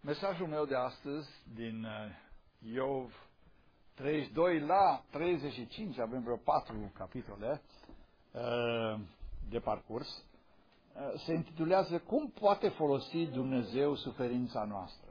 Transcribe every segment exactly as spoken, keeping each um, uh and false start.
Mesajul meu de astăzi din Iov treizeci și doi la treizeci și cinci, avem vreo patru capitole de parcurs, se intitulează Cum poate folosi Dumnezeu suferința noastră?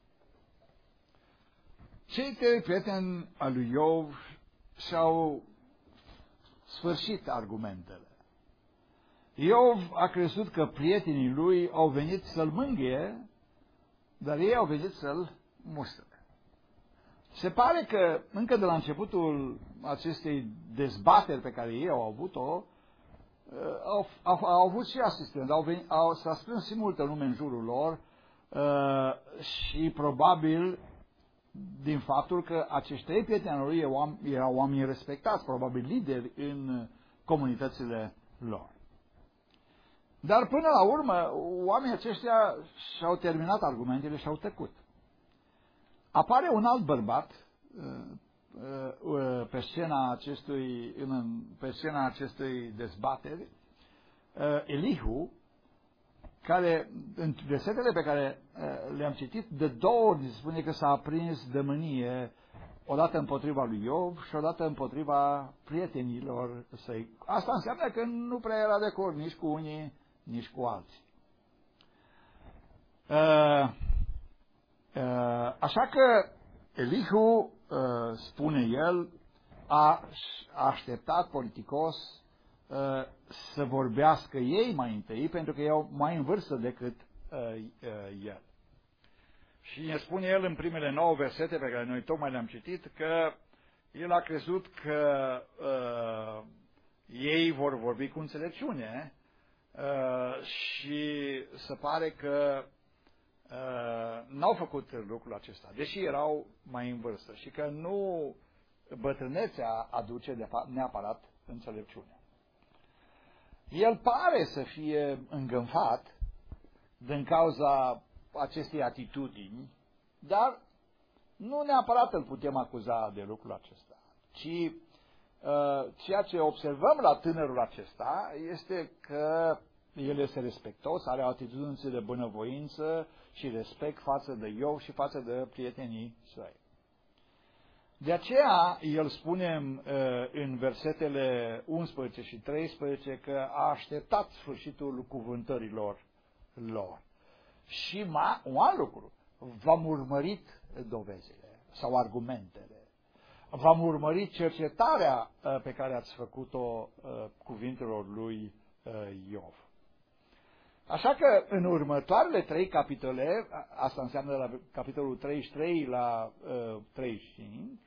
Cei trei prieteni al lui Iov și-au sfârșit argumentele. Iov a crezut că prietenii lui au venit să-l mângâie, dar ei au venit să-l mustre. Se pare că încă de la începutul acestei dezbateri pe care ei au avut-o, au, au, au avut și asistenți, au venit, au, s-a strâns și multă lume în jurul lor uh, și probabil din faptul că acești trei prieteni al lui erau, erau oameni respectați, probabil lideri în comunitățile lor. Dar până la urmă, oamenii aceștia și-au terminat argumentele și au tăcut. Apare un alt bărbat pe scena acestui, pe scena acestui dezbateri, Elihu, care, în versetele pe care le-am citit, de două ori spune că s-a aprins de mânie, odată împotriva lui Iov și odată împotriva prietenilor săi. Asta înseamnă că nu prea era de acord nici cu unii, nici cu alții. Uh, uh, așa că Elihu, uh, spune el, a așteptat politicos uh, să vorbească ei mai întâi, pentru că erau mai în vârstă decât uh, uh, el. Și ne spune el în primele nouă versete pe care noi tocmai le-am citit că el a crezut că uh, ei vor vorbi cu înțelepciune uh, și se pare că uh, n-au făcut lucrul acesta, deși erau mai în vârstă și că nu bătrânețea aduce de neapărat înțelepciune. El pare să fie îngânfat din cauza acestei atitudini, dar nu neapărat îl putem acuza de lucrul acesta, ci uh, ceea ce observăm la tânărul acesta este că el este respectos, are o atitudine de bunăvoință și respect față de Iov și față de prietenii săi. De aceea el spune uh, în versetele unsprezece și treisprezece că a așteptat sfârșitul cuvântărilor lor. Și ma, un alt lucru, v-am urmărit dovezile sau argumentele, v-am urmărit cercetarea uh, pe care ați făcut-o uh, cuvintelor lui uh, Iov. Așa că în următoarele trei capitole, asta înseamnă la capitolul treizeci și trei la uh, treizeci și cinci,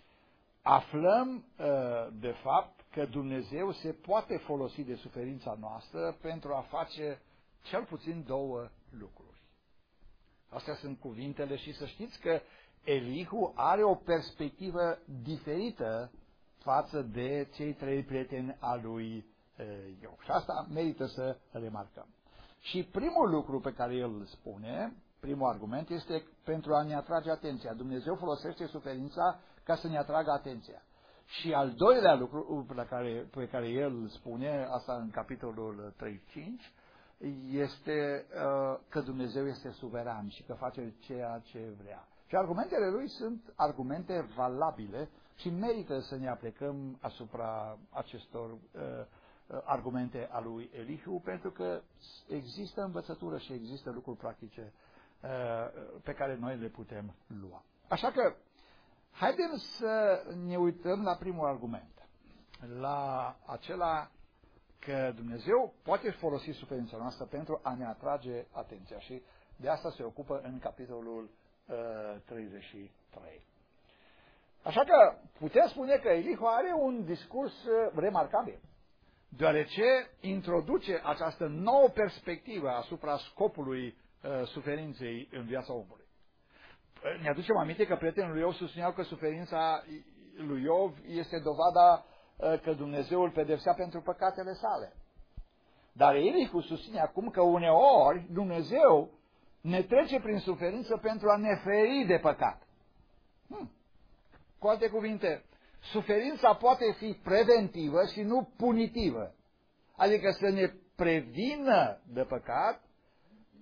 aflăm uh, de fapt că Dumnezeu se poate folosi de suferința noastră pentru a face cel puțin două lucruri. Astea sunt cuvintele și să știți că Elihu are o perspectivă diferită față de cei trei prieteni al lui Iov. Și asta merită să remarcăm. Și primul lucru pe care el îl spune, primul argument, este pentru a ne atrage atenția. Dumnezeu folosește suferința ca să ne atragă atenția. Și al doilea lucru pe care, pe care el îl spune, asta în capitolul treizeci și cinci, este uh, că Dumnezeu este suveran și că face ceea ce vrea. Și argumentele lui sunt argumente valabile și merită să ne aplecăm asupra acestor uh, argumente a lui Elihu, pentru că există învățătură și există lucruri practice uh, pe care noi le putem lua. Așa că haidem să ne uităm la primul argument, la acela că Dumnezeu poate folosi suferința noastră pentru a ne atrage atenția și de asta se ocupă în capitolul uh, treizeci și trei. Așa că putem spune că Elihu are un discurs remarcabil, deoarece introduce această nouă perspectivă asupra scopului uh, suferinței în viața omului. Ne aducem aminte că prietenul lui Iov susțineau că suferința lui Iov este dovada că Dumnezeu îl pedepsea pentru păcatele sale. Dar Elihu susține acum că uneori Dumnezeu ne trece prin suferință pentru a ne feri de păcat. Hmm. Cu alte cuvinte, suferința poate fi preventivă și nu punitivă. Adică să ne prevină de păcat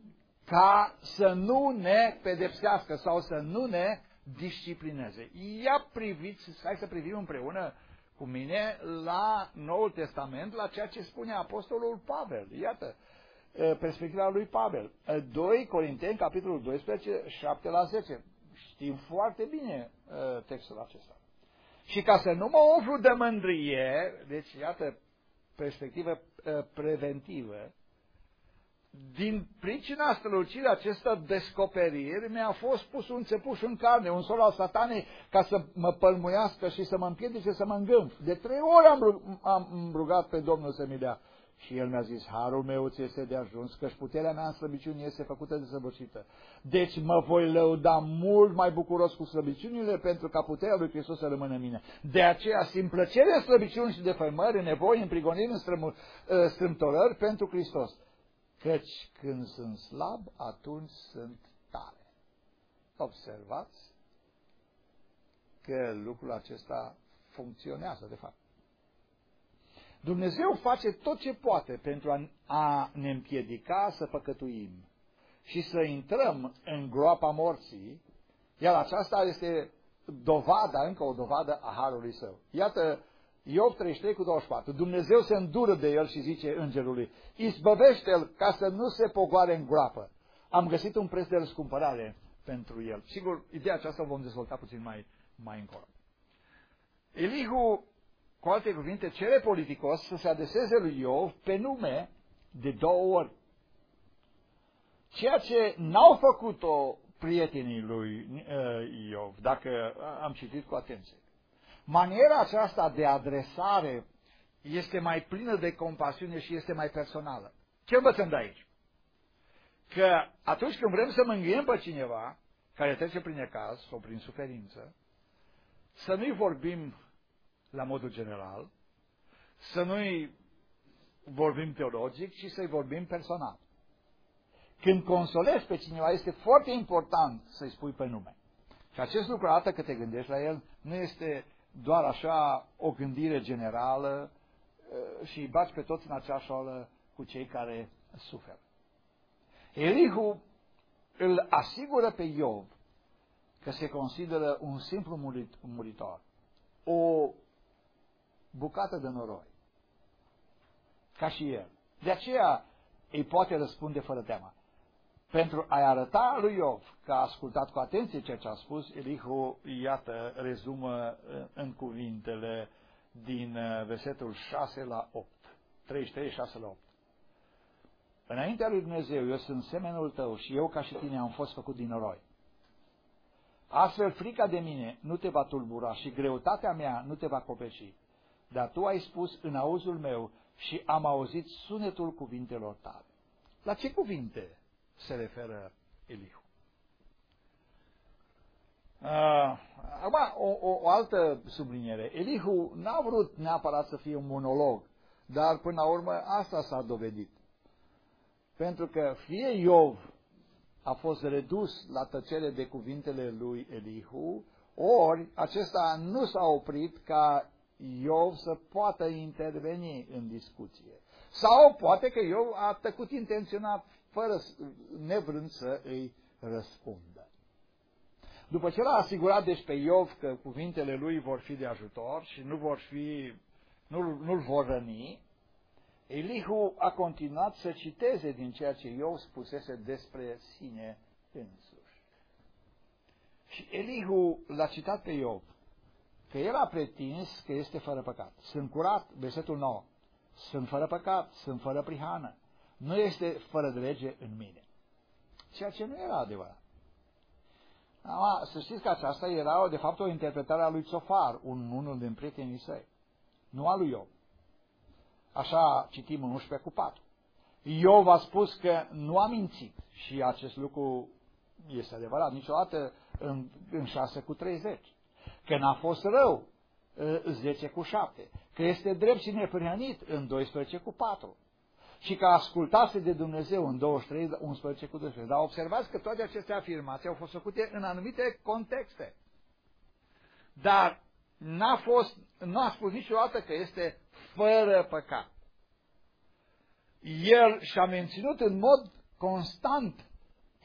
ca să nu ne pedepsească sau să nu ne disciplineze. Ia priviți, hai să privim împreună cu mine la Noul Testament, la ceea ce spune Apostolul Pavel. Iată, perspectiva lui Pavel. doi Corinteni, capitolul doisprezece, șapte la zece. Știm foarte bine textul acesta. Și ca să nu mă umflu de mândrie, deci iată, perspectivă preventivă, din pricina strălucirii acestor descoperiri mi-a fost pus un țepuș în carne, un sol al satanei, ca să mă pălmuiască și să mă împiedice să mă îngânf. De trei ori am, rug, am rugat pe Domnul să mi dea. Și el mi-a zis, harul meu ți este de ajuns, căci puterea mea în slăbiciuni este făcută de săvârșită. Deci mă voi lăuda mult mai bucuros cu slăbiciunile, pentru ca puterea lui Hristos să rămână în mine. De aceea simt plăcere în slăbiciuni și defăimări, în nevoi, în prigoniri, în strâmtorări pentru Hristos. Căci când sunt slab, atunci sunt tare. Observați că lucrul acesta funcționează, de fapt. Dumnezeu face tot ce poate pentru a, a ne împiedica să păcătuim și să intrăm în groapa morții, iar aceasta este dovada, încă o dovadă a harului său. Iată, Iov treizeci și trei cu douăzeci și patru. Dumnezeu se îndură de el și zice îngerului, izbăvește-l ca să nu se pogoare în groapă. Am găsit un preț de răscumpărare pentru el. Sigur, ideea aceasta o vom dezvolta puțin mai, mai încolo. Elihu, cu alte cuvinte, cere politicos să se adreseze lui Iov pe nume de două ori. Ceea ce n-au făcut-o prietenii lui uh, Iov, dacă am citit cu atenție. Maniera aceasta de adresare este mai plină de compasiune și este mai personală. Ce învățăm de aici? Că atunci când vrem să mângâiem pe cineva care trece prin necaz sau prin suferință, să nu-i vorbim la modul general, să nu-i vorbim teologic, ci să-i vorbim personal. Când consolezi pe cineva, este foarte important să-i spui pe nume. Și acest lucru arată că te gândești la el, nu este doar așa o gândire generală și îi bați pe toți în aceeași oală cu cei care suferă. Elihu îl asigură pe Iov că se consideră un simplu muritor, o bucată de noroi, ca și el. De aceea îi poate răspunde fără teamă. Pentru a-i arăta lui Iov că a ascultat cu atenție ceea ce a spus, Elihu, iată, rezumă în cuvintele din versetul șase la opt. treizeci și trei, șase la opt. Înaintea lui Dumnezeu, eu sunt semenul tău și eu ca și tine am fost făcut din noroi. Astfel, frica de mine nu te va tulbura și greutatea mea nu te va copleși. Dar tu ai spus în auzul meu și am auzit sunetul cuvintelor tale. La ce cuvinte se referă Elihu? Uh, acum, o, o, o altă subliniere. Elihu n-a vrut neapărat să fie un monolog, dar până la urmă asta s-a dovedit. Pentru că fie Iov a fost redus la tăcere de cuvintele lui Elihu, ori acesta nu s-a oprit ca Iov să poată interveni în discuție. Sau poate că Iov a tăcut intenționat, fără nevrând să îi răspundă. După ce l-a asigurat deci pe Iov că cuvintele lui vor fi de ajutor și nu vor fi, nu, nu-l vor răni, Elihu a continuat să citeze din ceea ce Iov spusese despre sine însuși. Și Elihu l-a citat pe Iov, că el a pretins că este fără păcat. Sunt curat, versetul nouă, sunt fără păcat, sunt fără prihană, nu este fără de lege în mine. Ceea ce nu era adevărat. Ama, să știți că aceasta era de fapt o interpretare a lui Țofar, un, unul din prietenii săi, nu a lui Iov. Așa citim în unsprezece cu patru. Iov a spus că nu a mințit și acest lucru este adevărat niciodată în, în șase cu treizeci. Că n-a fost rău zece cu șapte. Că este drept și neprihănit în doisprezece cu patru. Și că ascultase de Dumnezeu în douăzeci și trei, unsprezece cu doisprezece. Dar observați că toate aceste afirmații au fost făcute în anumite contexte. Dar n-a fost, nu a spus niciodată că este fără păcat. El și-a menținut în mod constant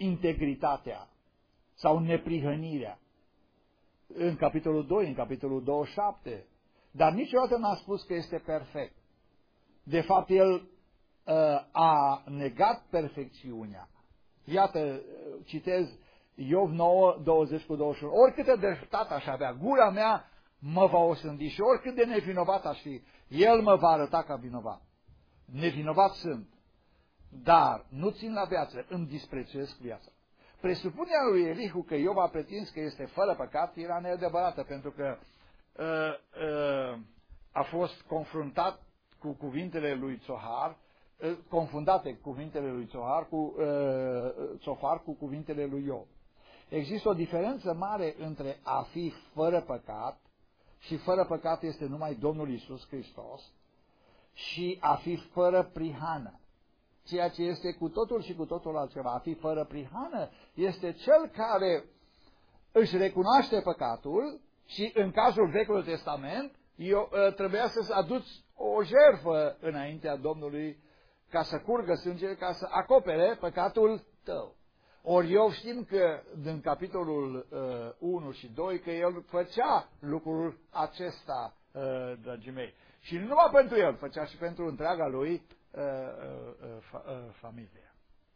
integritatea sau neprihănirea. În capitolul doi, în capitolul douăzeci și șapte, dar niciodată n-a spus că este perfect. De fapt, el uh, a negat perfecțiunea. Iată, citez Iov nouă, douăzeci cu douăzeci și unu. Oricâtă dreptate aș avea, gura mea mă va osândi și oricât de nevinovat aș fi, el mă va arăta ca vinovat. Nevinovat sunt, dar nu țin la viață, îmi disprețuiesc viața. Presupunerea lui Elihu că Iov a pretins că este fără păcat era neadevărată, pentru că uh, uh, a fost confruntat cu cuvintele lui Țohar, uh, confundate cuvintele lui Țohar cu, uh, Țofar cu cuvintele lui Iov. Există o diferență mare între a fi fără păcat, și fără păcat este numai Domnul Iisus Hristos, și a fi fără prihană. Ceea ce este cu totul și cu totul altceva. A fi fără prihană este cel care își recunoaște păcatul și în cazul Vechiului Testament eu, trebuia să aduci o jertfă înaintea Domnului ca să curgă sângele, ca să acopere păcatul tău. Ori eu știm că din capitolul uh, unu și doi că el făcea lucrul acesta, uh, dragii mei. Și nu numai pentru el, făcea și pentru întreaga lui uh, uh, fa, uh, familie.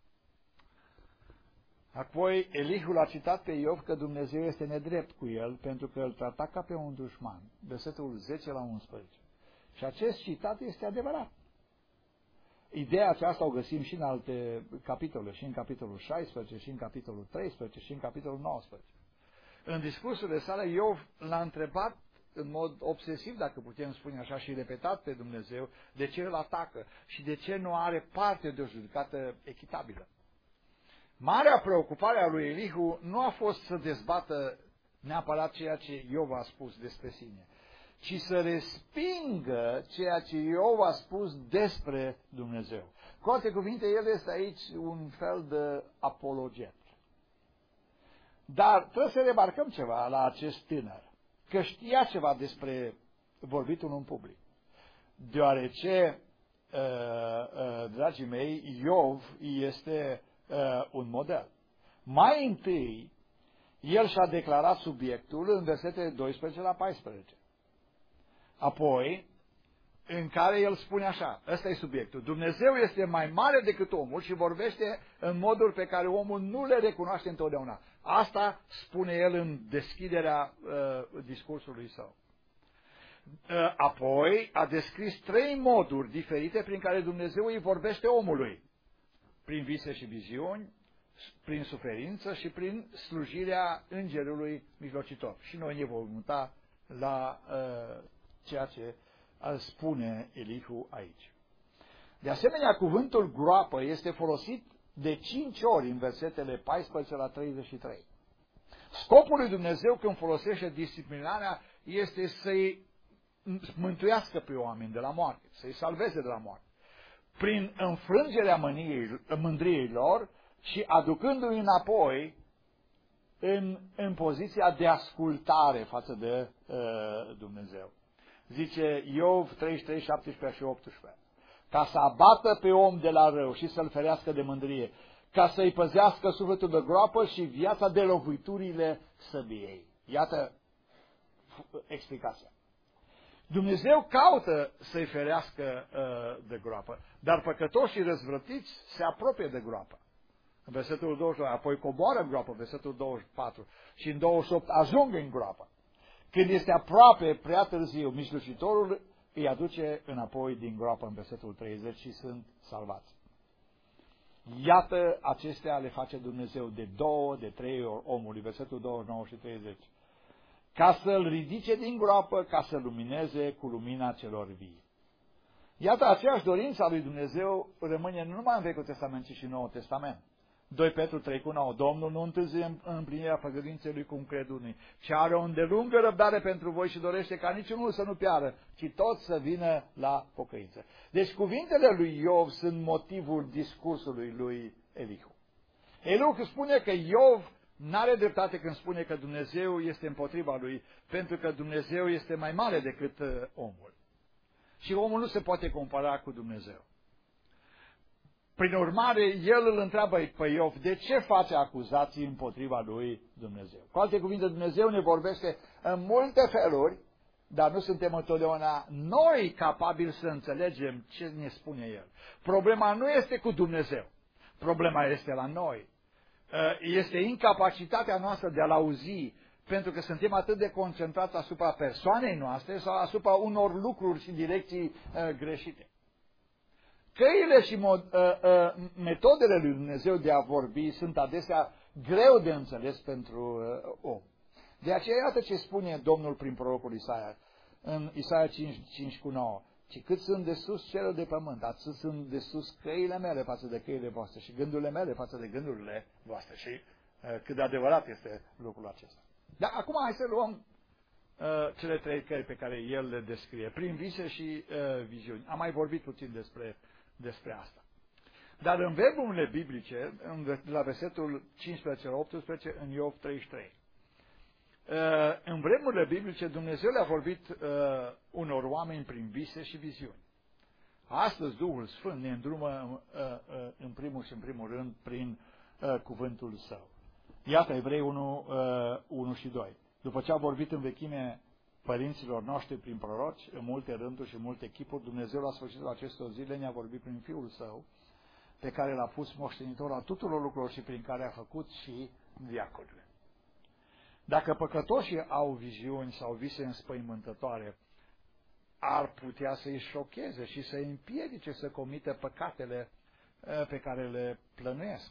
Apoi Elihu l-a citat pe Iov că Dumnezeu este nedrept cu el pentru că îl trata ca pe un dușman. Versetul zece la unsprezece. Și acest citat este adevărat. Ideea aceasta o găsim și în alte capitole, și în capitolul șaisprezece, și în capitolul treisprezece, și în capitolul nouăsprezece. În discursurile sale, Iov l-a întrebat în mod obsesiv, dacă putem spune așa, și repetat pe Dumnezeu, de ce îl atacă și de ce nu are parte de o judecată echitabilă. Marea preocupare a lui Elihu nu a fost să dezbată neapărat ceea ce Iov a spus despre sine, ci să respingă ceea ce Iov a spus despre Dumnezeu. Cu alte cuvinte, el este aici un fel de apologet. Dar trebuie să remarcăm ceva la acest tânăr, că știa ceva despre vorbitul în public. Deoarece, uh, uh, dragii mei, Iov este uh, un model. Mai întâi, el și-a declarat subiectul în versetele doisprezece la paisprezece. Apoi, în care el spune așa, ăsta e subiectul, Dumnezeu este mai mare decât omul și vorbește în moduri pe care omul nu le recunoaște întotdeauna. Asta spune el în deschiderea uh, discursului său. Uh, apoi a descris trei moduri diferite prin care Dumnezeu îi vorbește omului. Prin vise și viziuni, prin suferință și prin slujirea îngerului mijlocitor. Și noi ne vom muta la uh, ceea ce spune Elihu aici. De asemenea, cuvântul groapă este folosit de cinci ori în versetele paisprezece la treizeci și trei. Scopul lui Dumnezeu când folosește disciplinarea este să-i mântuiască pe oameni de la moarte, să-i salveze de la moarte. Prin înfrângerea mâniei, mândriei lor și aducându-i înapoi în, în poziția de ascultare față de uh, Dumnezeu. Zice Iov treizeci și trei, șaptesprezece și optsprezece. Ca să abată pe om de la rău și să-l ferească de mândrie, ca să-i păzească sufletul de groapă și viața de loviturile săbiei. Iată explicația. Dumnezeu caută să-i ferească uh, de groapă, dar păcătoșii răzvrătiți se apropie de groapă. În versetul douăzeci și doi, apoi coboară groapă, versetul douăzeci și patru, și în douăzeci și opt ajung în groapă. Când este aproape prea târziu, mijlocitorul îi aduce înapoi din groapă în versetul treizeci și sunt salvați. Iată, acestea le face Dumnezeu de două, de trei ori omului, versetul douăzeci și nouă și treizeci. Ca să-l ridice din groapă, ca să lumineze cu lumina celor vii. Iată, aceeași dorință a lui Dumnezeu rămâne nu numai în Vechiul Testament, ci și în Noul Testament. doi Petru trei cu nouă. Domnul nu întârzie împlinirea făgăduinței lui cum cred unii, ci are o îndelungă răbdare pentru voi și dorește ca niciunul să nu piară, ci toți să vină la pocăință. Deci cuvintele lui Iov sunt motivul discursului lui Elihu. Elihu spune că Iov n-are dreptate când spune că Dumnezeu este împotriva lui, pentru că Dumnezeu este mai mare decât omul. Și omul nu se poate compara cu Dumnezeu. Prin urmare, el îl întreabă pe Iov, de ce face acuzații împotriva lui Dumnezeu? Cu alte cuvinte, Dumnezeu ne vorbește în multe feluri, dar nu suntem întotdeauna noi capabili să înțelegem ce ne spune El. Problema nu este cu Dumnezeu, problema este la noi. Este incapacitatea noastră de a-L auzi, pentru că suntem atât de concentrați asupra persoanei noastre sau asupra unor lucruri și direcții greșite. Căile și mod, uh, uh, metodele lui Dumnezeu de a vorbi sunt adesea greu de înțeles pentru uh, om. De aceea, iată ce spune Domnul prin prorocul Isaia, în Isaia cinci, cinci cu nouă. Ci cât sunt de sus cerul de pământ, atât sunt de sus căile mele față de căile voastre și gândurile mele față de gândurile voastre. Și uh, cât de adevărat este lucrul acesta. Dar acum hai să luăm uh, cele trei căi pe care el le descrie, prin vise și uh, viziuni. Am mai vorbit puțin despre despre asta. Dar în verburile biblice, la versetul cincisprezece la optsprezece, în Iov treizeci și trei, în vremurile biblice Dumnezeu le-a vorbit uh, unor oameni prin vise și viziuni. Astăzi Duhul Sfânt ne îndrumă uh, uh, în primul și în primul rând prin uh, cuvântul Său. Iată Evrei unu, uh, unu și doi. După ce a vorbit în vechime părinților noștri prin proroci, în multe rânduri și în multe chipuri, Dumnezeu la sfârșitul acestor zile ne-a vorbit prin Fiul Său, pe care l-a pus moștenitor a tuturor lucrurilor și prin care a făcut și veacurile. Dacă păcătoșii au viziuni sau vise înspăimântătoare, ar putea să-i șocheze și să-i împiedice să comită păcatele pe care le plănuiesc.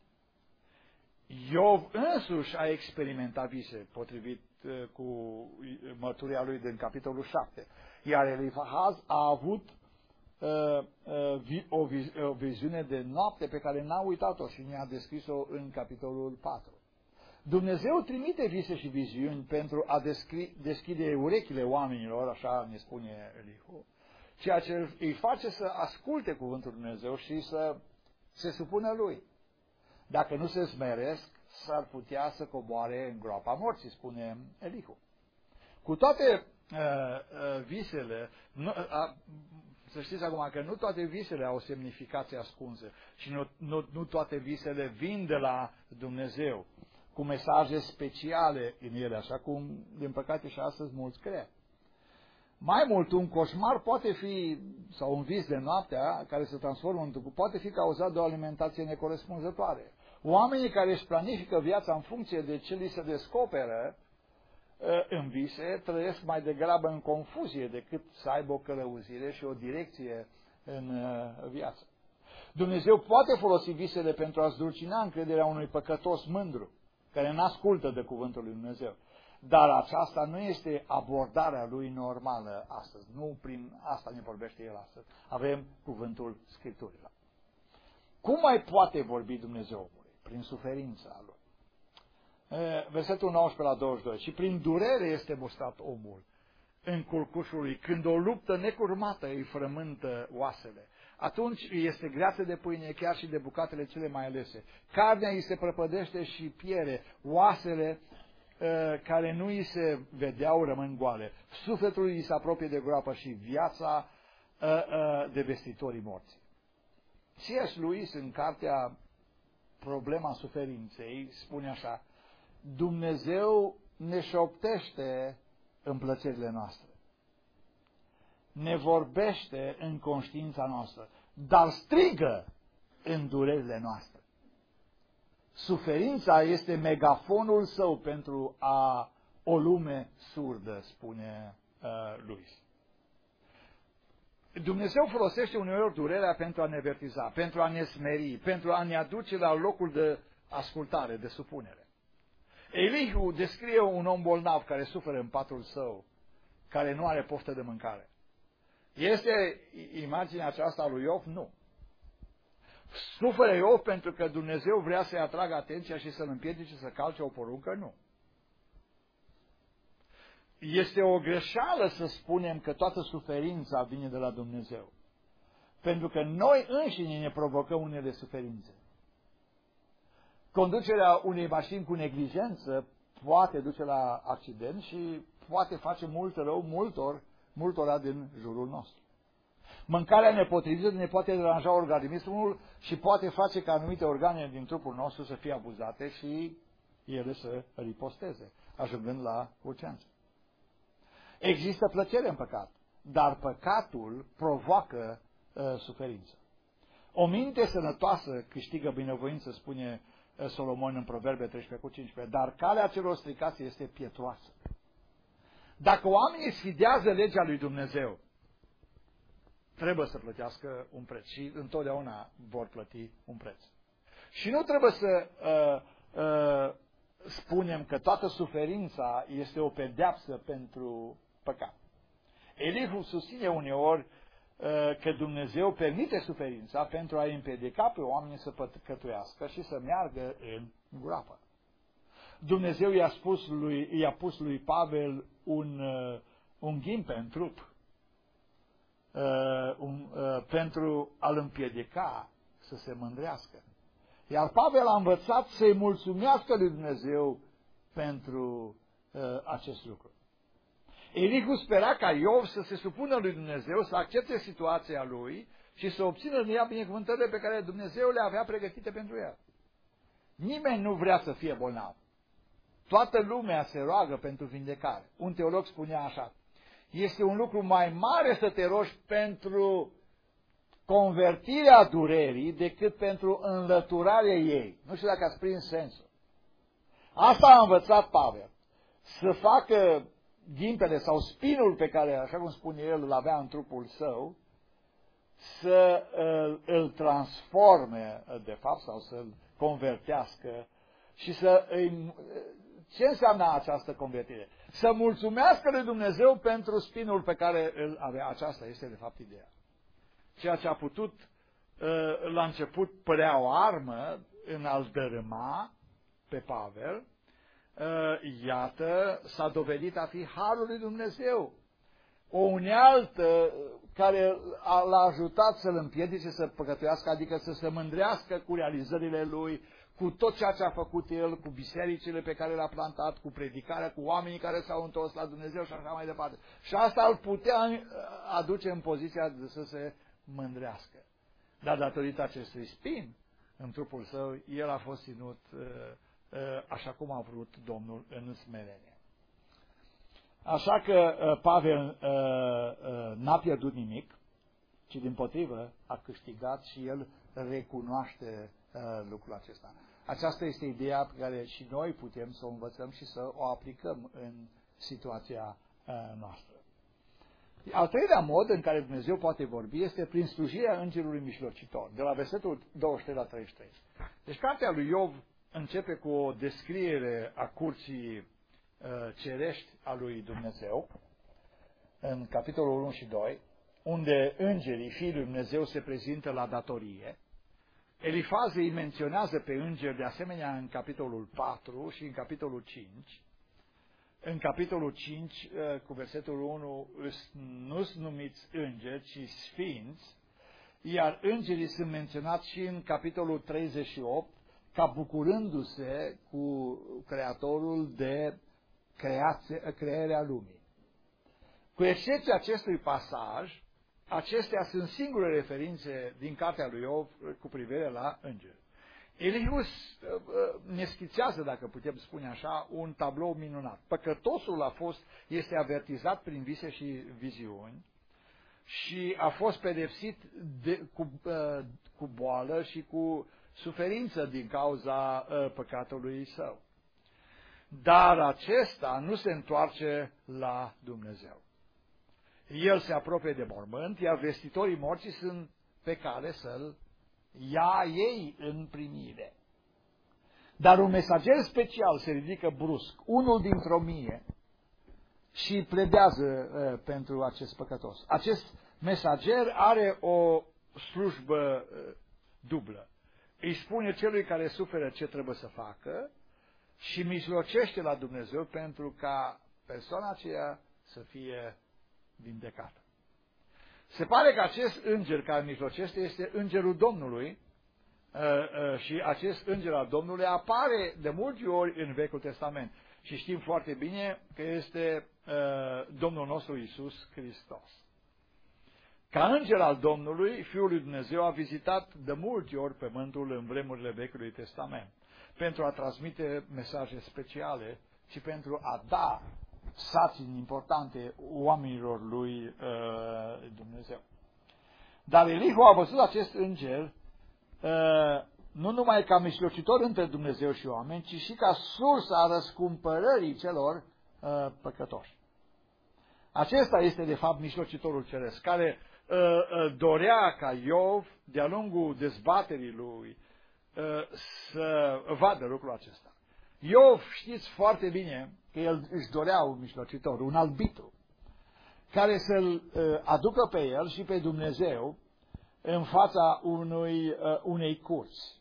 Iov însuși a experimentat vise, potrivit cu mărturia lui din capitolul șapte. Iar Elifahaz a avut uh, uh, vi, o, viz, o viziune de noapte pe care n-a uitat-o și ne-a descris-o în capitolul patru. Dumnezeu trimite vise și viziuni pentru a descri, deschide urechile oamenilor, așa ne spune Elihu, ceea ce îi face să asculte cuvântul Dumnezeu și să se supună lui. Dacă nu se smeresc, s-ar putea să coboare în groapa morții, spune Elihu. Cu toate uh, uh, visele, nu, uh, să știți acum că nu toate visele au semnificație ascunsă și nu, nu, nu toate visele vin de la Dumnezeu, cu mesaje speciale în ele, așa cum, din păcate, și astăzi mulți cred. Mai mult, un coșmar poate fi, sau un vis de noaptea, care se transformă într-un, poate fi cauzat de o alimentație necorespunzătoare. Oamenii care își planifică viața în funcție de ce li se descoperă în vise, trăiesc mai degrabă în confuzie decât să aibă o călăuzire și o direcție în viață. Dumnezeu poate folosi visele pentru a zdulcina încrederea unui păcătos mândru, care nu ascultă de cuvântul lui Dumnezeu. Dar aceasta nu este abordarea lui normală astăzi. Nu prin asta ne vorbește el astăzi. Avem cuvântul Scripturilor. Cum mai poate vorbi Dumnezeu omului? Prin suferința lui. Versetul nouăsprezece la douăzeci și doi. Și prin durere este mustrat omul în culcușul lui. Când o luptă necurmată îi frământă oasele, atunci este greață de pâine, chiar și de bucatele cele mai alese. Carnea îi se prăpădește și piere, oasele care nu îi se vedeau rămân goale. Sufletul îi se apropie de groapă și viața de vestitorii morții. C S. Lewis, în cartea Problema suferinței, spune așa: Dumnezeu ne șoptește în plăcerile noastre, ne vorbește în conștiința noastră, dar strigă în durerile noastre. Suferința este megafonul său pentru a o lume surdă, spune uh, Lewis. Dumnezeu folosește uneori durerea pentru a ne avertiza, pentru a ne smeri, pentru a ne aduce la locul de ascultare, de supunere. Elihu descrie un om bolnav care suferă în patul său, care nu are poftă de mâncare. Este imaginea aceasta a lui Iov? Nu. Suferă Iov pentru că Dumnezeu vrea să-i atragă atenția și să-l împiedice să calce o poruncă? Nu. Este o greșeală să spunem că toată suferința vine de la Dumnezeu. Pentru că noi înșine ne provocăm unele suferințe. Conducerea unei mașini cu neglijență poate duce la accident și poate face mult rău multor, multora din jurul nostru. Mâncarea nepotrivită ne poate deranja organismul și poate face ca anumite organe din trupul nostru să fie abuzate și ele să riposteze, ajungând la urgență. Există plăcere în păcat, dar păcatul provoacă uh, suferință. O minte sănătoasă câștigă binevoință, spune uh, Solomon în Proverbe treisprezece cu cincisprezece, dar calea celor stricați este pietroasă. Dacă oamenii sfidează legea lui Dumnezeu, trebuie să plătească un preț și întotdeauna vor plăti un preț. Și nu trebuie să uh, uh, spunem că toată suferința este o pedeapsă pentru păcat. Elihu susține uneori uh, că Dumnezeu permite suferința pentru a împiedica pe oameni să păcătuiască și să meargă în groapă. Dumnezeu i-a spus lui, i-a pus lui Pavel un, uh, un ghimpe în trup uh, un, uh, pentru a-l împiedica să se mândrească. Iar Pavel a învățat să-i mulțumească lui Dumnezeu pentru uh, acest lucru. Elihu spera ca Iov să se supună lui Dumnezeu, să accepte situația lui și să obțină în ea binecuvântările pe care Dumnezeu le avea pregătite pentru el. Nimeni nu vrea să fie bolnav. Toată lumea se roagă pentru vindecare. Un teolog spunea așa: este un lucru mai mare să te rogi pentru convertirea durerii decât pentru înlăturarea ei. Nu știu dacă ați prins sensul. Asta a învățat Pavel. Să facă ghimpele sau spinul pe care, așa cum spune el, îl avea în trupul său, să îl, îl transforme, de fapt, sau să-l convertească și să îi... Ce înseamnă această convertire? Să mulțumească lui Dumnezeu pentru spinul pe care îl avea. Aceasta este, de fapt, ideea. Ceea ce a putut, la început, părea o armă în a-l dărâma pe Pavel, iată, s-a dovedit a fi harul lui Dumnezeu. O unealtă care l-a ajutat să-l împiedice să păcătuiască, adică să se mândrească cu realizările lui, cu tot ceea ce a făcut el, cu bisericile pe care le-a plantat, cu predicarea, cu oamenii care s-au întors la Dumnezeu și așa mai departe. Și asta îl putea aduce în poziția de să se mândrească. Dar datorită acestui spin în trupul său, el a fost ținut așa cum a vrut Domnul în smerenie. Așa că Pavel n-a pierdut nimic, ci dimpotrivă a câștigat și el recunoaște lucrul acesta. Aceasta este ideea pe care și noi putem să o învățăm și să o aplicăm în situația noastră. Al treilea mod în care Dumnezeu poate vorbi este prin slujirea Îngerului Mijlocitor, de la versetul douăzeci și trei la treizeci și trei. Deci cartea lui Iov începe cu o descriere a curții uh, cerești a lui Dumnezeu, în capitolul unu și doi, unde îngerii, fiii lui Dumnezeu, se prezintă la datorie. Elifaze îi menționează pe îngeri de asemenea în capitolul patru și în capitolul cinci. În capitolul cinci, uh, cu versetul unu, nu sunt numiți îngeri, ci sfinți, iar îngerii sunt menționați și în capitolul treizeci și opt, ca bucurându-se cu Creatorul de creație, crearea lumii. Cu excepția acestui pasaj, acestea sunt singure referințe din cartea lui Iov cu privire la îngeri. Elihu ne schițează, dacă putem spune așa, un tablou minunat. Păcătosul a fost, este avertizat prin vise și viziuni și a fost pedepsit de, cu, cu boală și cu suferință din cauza uh, păcatului său. Dar acesta nu se întoarce la Dumnezeu. El se apropie de mormânt, iar vestitorii morții sunt pe cale să-l ia ei în primire. Dar un mesager special se ridică brusc, unul dintr-o mie, și pledează uh, pentru acest păcătos. Acest mesager are o slujbă uh, dublă. Îi spune celui care suferă ce trebuie să facă și mijlocește la Dumnezeu pentru ca persoana aceea să fie vindecată. Se pare că acest înger care mijlocește este îngerul Domnului și acest înger al Domnului apare de multe ori în Vechiul Testament. Și știm foarte bine că este Domnul nostru Iisus Hristos. Ca înger al Domnului, Fiul lui Dumnezeu a vizitat de multe ori pământul în vremurile Vechiului Testament, pentru a transmite mesaje speciale și pentru a da sarcini importante oamenilor lui uh, Dumnezeu. Dar Elihu a văzut acest înger uh, nu numai ca mijlocitor între Dumnezeu și oameni, ci și ca sursa răscumpărării celor uh, păcătoși. Acesta este, de fapt, mijlocitorul ceresc, care uh, uh, dorea ca Iov, de-a lungul dezbaterii lui, uh, să vadă lucrul acesta. Iov, știți foarte bine că el își dorea un mijlocitor, un arbitru, care să-l uh, aducă pe el și pe Dumnezeu în fața unui, uh, unei curți.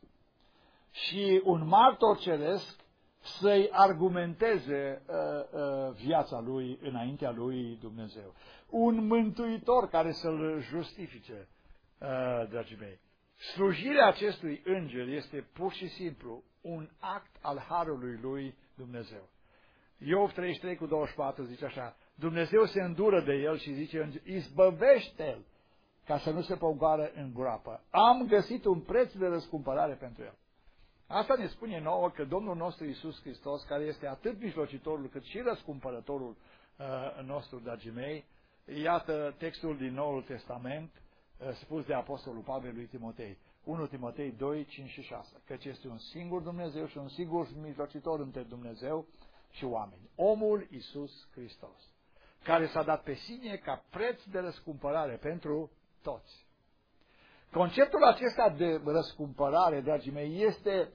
Și un martor ceresc să-i argumenteze uh, uh, viața lui înaintea lui Dumnezeu. Un mântuitor care să-l justifice, uh, dragii mei. Slujirea acestui înger este pur și simplu un act al harului lui Dumnezeu. Iov treizeci și trei cu douăzeci și patru zice așa: Dumnezeu se îndură de el și zice, izbăvește-l ca să nu se pogoară în groapă. Am găsit un preț de răscumpărare pentru el. Asta ne spune nouă că Domnul nostru Iisus Hristos, care este atât mijlocitorul cât și răscumpărătorul uh, nostru, dragii mei, iată textul din Noul Testament uh, spus de Apostolul Pavel lui Timotei, unu Timotei doi, cinci și șase, căci este un singur Dumnezeu și un singur mijlocitor între Dumnezeu și oameni, omul Iisus Hristos, care s-a dat pe sine ca preț de răscumpărare pentru toți. Conceptul acesta de răscumpărare, dragii mei, este,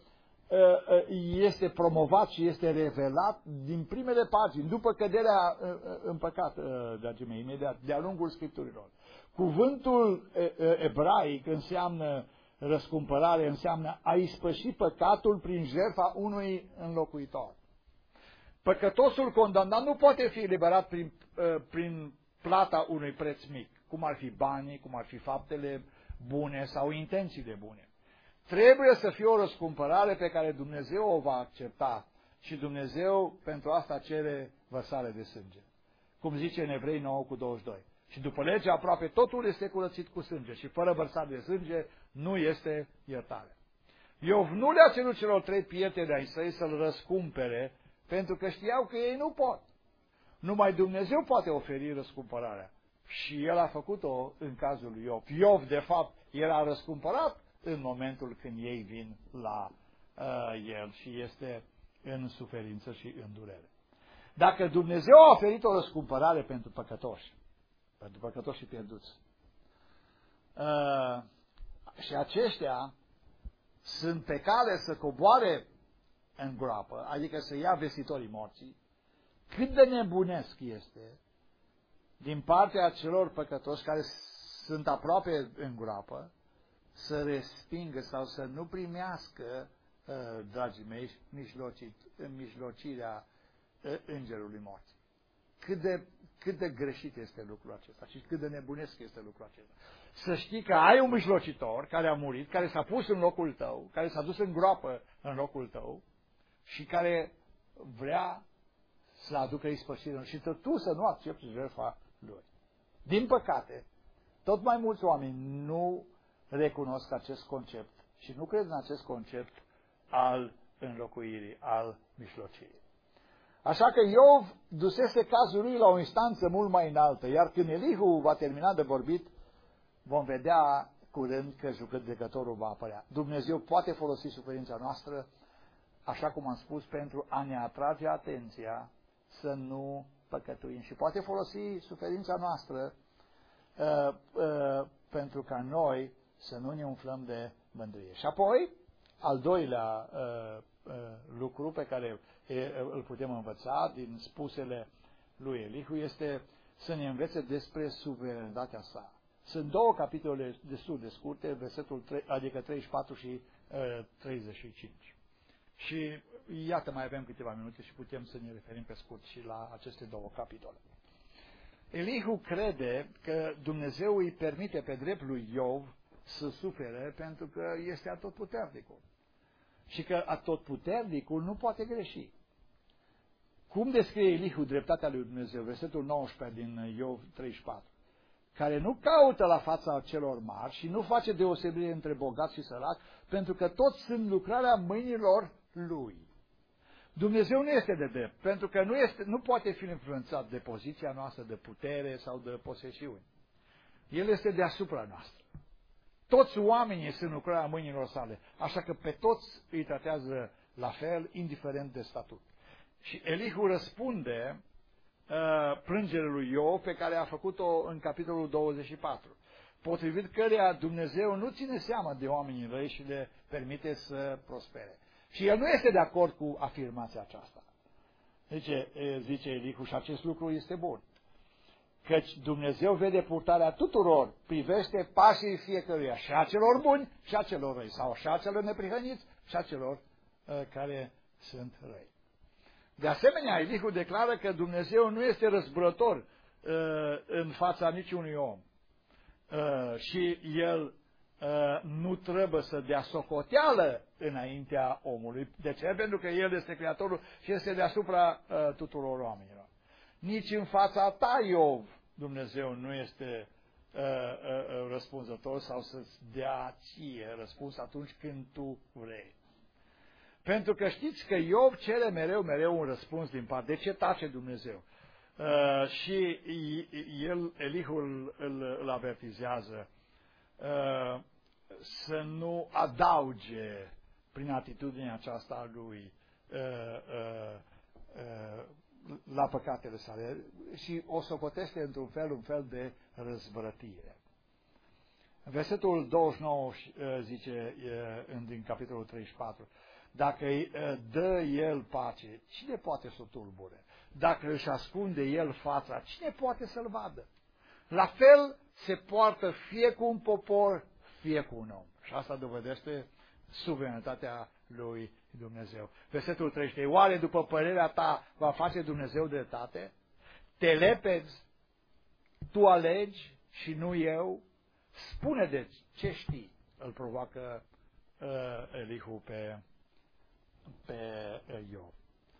este promovat și este revelat din primele pagini, după căderea în păcat, dragii mei, imediat, de-a lungul Scripturilor. Cuvântul ebraic înseamnă răscumpărare, înseamnă a ispăși păcatul prin jertfa unui înlocuitor. Păcătosul condamnat nu poate fi eliberat prin, prin plata unui preț mic, cum ar fi banii, cum ar fi faptele bune sau intențiile bune. Trebuie să fie o răscumpărare pe care Dumnezeu o va accepta și Dumnezeu pentru asta cere vărsare de sânge. Cum zice în Evrei nouă cu douăzeci și doi. Și după legea aproape totul este curățit cu sânge și fără vărsare de sânge nu este iertare. Iov nu le-a cerut celor trei prieteni ai săi să-l răscumpere pentru că știau că ei nu pot. Numai Dumnezeu poate oferi răscumpărarea. Și el a făcut-o în cazul lui Iov. Iov, de fapt, era răscumpărat în momentul când ei vin la uh, el și este în suferință și în durere. Dacă Dumnezeu a oferit o răscumpărare pentru păcătoși, pentru păcătoșii pierduți, uh, și aceștia sunt pe cale să coboare în groapă, adică să ia vestitorii morții, cât de nebunesc este din partea celor păcătoși care sunt aproape în groapă, să respingă sau să nu primească, dragii mei, în mijlocirea îngerului morții. Cât de, cât de greșit este lucrul acesta și cât de nebunesc este lucrul acesta. Să știi că ai un mijlocitor care a murit, care s-a pus în locul tău, care s-a dus în groapă în locul tău și care vrea să aducă ispășire și tu să nu accepti jertfa lui. Din păcate, tot mai mulți oameni nu recunosc acest concept și nu cred în acest concept al înlocuirii, al mijlocirii. Așa că Iov dusese cazul lui la o instanță mult mai înaltă, iar când Elihu va termina de vorbit, vom vedea curând că judecătorul va apărea. Dumnezeu poate folosi suferința noastră, așa cum am spus, pentru a ne atrage atenția să nu păcătuim. Și poate folosi suferința noastră uh, uh, pentru ca noi să nu ne umflăm de mândrie. Și apoi, al doilea uh, uh, lucru pe care uh, îl putem învăța din spusele lui Elihu este să ne învețe despre suveranitatea sa. Sunt două capitole destul de scurte, versetul trei, adică treizeci și patru și uh, treizeci și cinci. Și iată, mai avem câteva minute și putem să ne referim pe scurt și la aceste două capitole. Elihu crede că Dumnezeu îi permite pe drept lui Iov să sufere pentru că este atotputernicul. Și că atotputernicul nu poate greși. Cum descrie Elihu dreptatea lui Dumnezeu? Versetul nouăsprezece din Iov treizeci și patru. care nu caută la fața celor mari și nu face deosebire între bogat și sărac, pentru că toți sunt lucrarea mâinilor Lui. Dumnezeu nu este de drept, pentru că nu, este, nu poate fi influențat de poziția noastră, de putere sau de posesiuni. El este deasupra noastră. Toți oamenii sunt lucrarea mâinilor sale, așa că pe toți îi tratează la fel, indiferent de statut. Și Elihu răspunde uh, plângerea lui Iov, pe care a făcut-o în capitolul douăzeci și patru, potrivit căreia Dumnezeu nu ține seama de oamenii răi și le permite să prospere. Și el nu este de acord cu afirmația aceasta. Zice, zice Elihu, și acest lucru este bun. Căci Dumnezeu vede purtarea tuturor, privește pașii fiecăruia, și a celor buni și a celor răi, sau și a celor neprihăniți și a celor uh, care sunt răi. De asemenea, Elihu declară că Dumnezeu nu este răzbrător uh, în fața niciunui om. Uh, și el uh, nu trebuie să dea socoteală înaintea omului. De ce? Pentru că el este Creatorul și este deasupra uh, tuturor oamenilor. Nici în fața ta, Iov, Dumnezeu nu este uh, uh, răspunzător sau să-ți dea ție răspuns atunci când tu vrei. Pentru că știți că Iov cere mereu, mereu un răspuns din partea. De ce tace Dumnezeu? Uh, și el, Elihu îl, îl, îl avertizează uh, să nu adauge prin atitudinea aceasta a lui uh, uh, uh, la păcatele sale și o socotește într-un fel, un fel de răzvrătire. Versetul douăzeci și nouă zice din capitolul treizeci și patru, dacă îi dă el pace, cine poate să o tulbure? Dacă își ascunde el fața, cine poate să-l vadă? La fel se poartă fie cu un popor, fie cu un om. Și asta dovedește suveranitatea lui Dumnezeu. Versetul treizeci și trei. Oare după părerea ta va face Dumnezeu dreptate? Te lepezi, tu alegi și nu eu? Spune deci ce știi. Îl provoacă uh, Elihu pe, pe uh, Iov.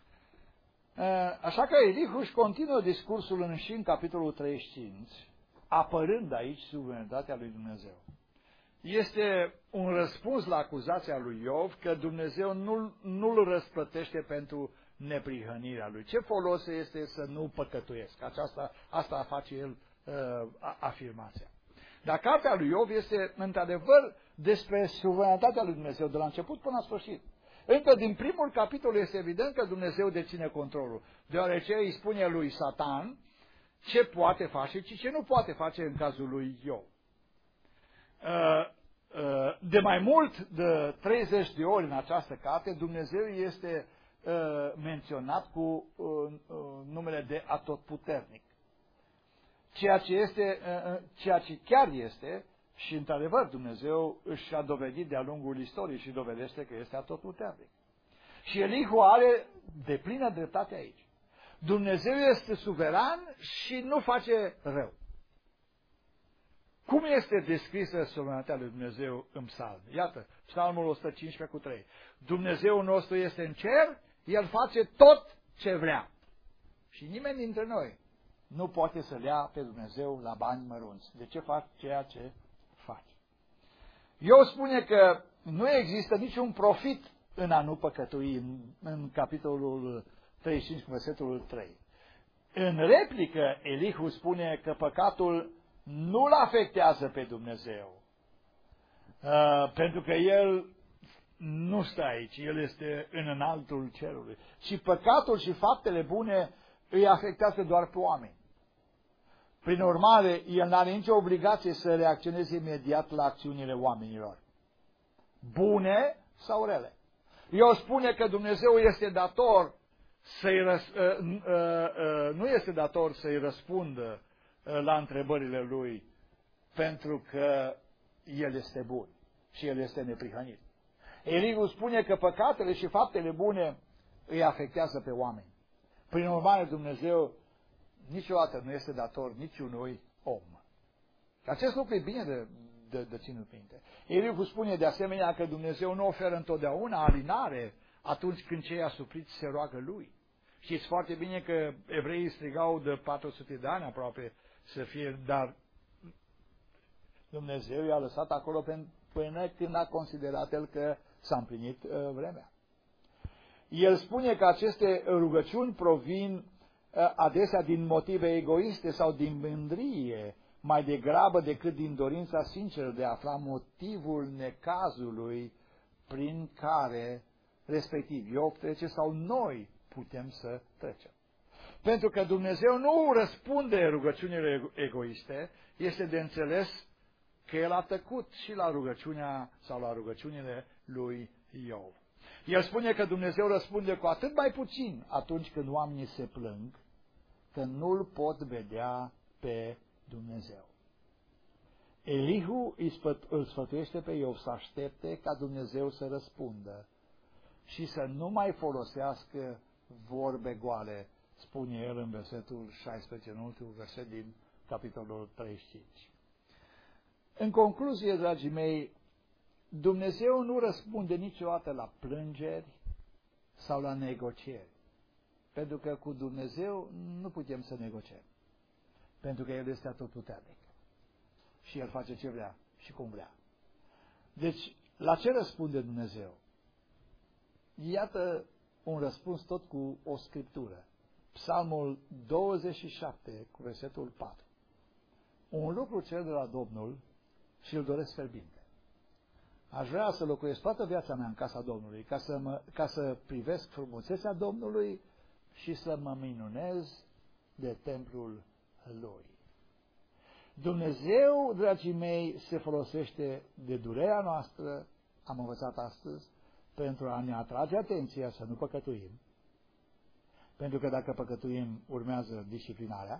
Uh, așa că Elihu își continuă discursul în și în capitolul treizeci și cinci, apărând aici suveranitatea lui Dumnezeu. Este un răspuns la acuzația lui Iov că Dumnezeu nu, nu-l răsplătește pentru neprihănirea lui. Ce folos este să nu păcătuiesc? Aceasta, asta face el uh, afirmația. Dar cartea lui Iov este într-adevăr despre suveranitatea lui Dumnezeu de la început până la sfârșit. Încă din primul capitol este evident că Dumnezeu deține controlul, deoarece îi spune lui Satan ce poate face și ce nu poate face în cazul lui Iov. De mai mult de treizeci de ori în această carte, Dumnezeu este menționat cu numele de Atotputernic. Ceea ce este, ceea ce chiar este, și într-adevăr Dumnezeu își a dovedit de-a lungul istoriei și dovedește că este Atotputernic. Și Elihu are deplină dreptate aici. Dumnezeu este suveran și nu face rău. Cum este descrisă suveranitatea lui Dumnezeu în psalm? Iată, psalmul o sută cincisprezece cu trei. Dumnezeul nostru este în cer, El face tot ce vrea. Și nimeni dintre noi nu poate să-L ia pe Dumnezeu la bani mărunți. De ce faci ceea ce faci? Eu spune că nu există niciun profit în a nu păcătui, în, în capitolul treizeci și cinci, versetul trei. În replică, Elihu spune că păcatul nu-l afectează pe Dumnezeu, uh, pentru că el nu stă aici, el este în înaltul cerului, ci păcatul și faptele bune îi afectează doar pe oameni. Prin urmare, el n-are nicio obligație să reacționeze imediat la acțiunile oamenilor, bune sau rele. Eu spune că Dumnezeu este dator să-i răs, uh, uh, uh, nu este dator să-i răspundă la întrebările lui, pentru că el este bun și el este neprihănit. Elihu spune că păcatele și faptele bune îi afectează pe oameni. Prin urmare, Dumnezeu niciodată nu este dator niciunui om. Acest lucru e bine de, de, de ținut minte. Elihu spune de asemenea că Dumnezeu nu oferă întotdeauna alinare atunci când cei asupriți se roagă lui. Știți foarte bine că evreii strigau de patru sute de ani aproape să fie, dar Dumnezeu i-a lăsat acolo până când a considerat el că s-a împlinit uh, vremea. El spune că aceste rugăciuni provin uh, adesea din motive egoiste sau din mândrie, mai degrabă decât din dorința sinceră de a afla motivul necazului prin care respectiv Iov trece sau noi putem să trecem. Pentru că Dumnezeu nu răspunde rugăciunile egoiste, este de înțeles că El a tăcut și la rugăciunea sau la rugăciunile lui Iov. El spune că Dumnezeu răspunde cu atât mai puțin atunci când oamenii se plâng, că nu-L pot vedea pe Dumnezeu. Elihu îl sfătuiește pe Iov să aștepte ca Dumnezeu să răspundă și să nu mai folosească vorbe goale, spune el în versetul șaisprezece, în ultimul verset din capitolul treizeci și cinci. În concluzie, dragii mei, Dumnezeu nu răspunde niciodată la plângeri sau la negocieri, pentru că cu Dumnezeu nu putem să negociem, pentru că El este atotputernic și El face ce vrea și cum vrea. Deci, la ce răspunde Dumnezeu? Iată un răspuns tot cu o scriptură. Psalmul douăzeci și șapte, cu versetul patru. Un lucru cer de la Domnul și îl doresc fierbinte. Aș vrea să locuiesc toată viața mea în casa Domnului, ca să, mă, ca să privesc frumusețea Domnului și să mă minunez de templul Lui. Dumnezeu, dragii mei, se folosește de durerea noastră, am învățat astăzi, pentru a ne atrage atenția să nu păcătuim, pentru că dacă păcătuim urmează disciplinarea,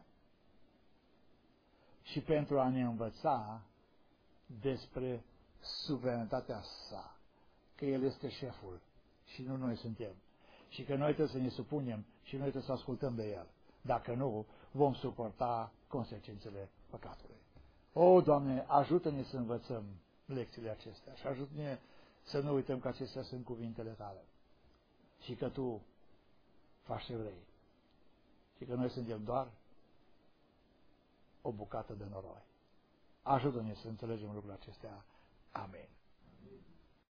și pentru a ne învăța despre suveranitatea sa, că El este șeful și nu noi suntem, și că noi trebuie să ne supunem și noi trebuie să ascultăm de El. Dacă nu, vom suporta consecințele păcatului. O, Doamne, ajută-ne să învățăm lecțiile acestea și ajută-ne să nu uităm că acestea sunt cuvintele Tale și că Tu faci ce vrei și că noi suntem doar o bucată de noroi. Ajută-ne să înțelegem lucrurile acestea. Amin.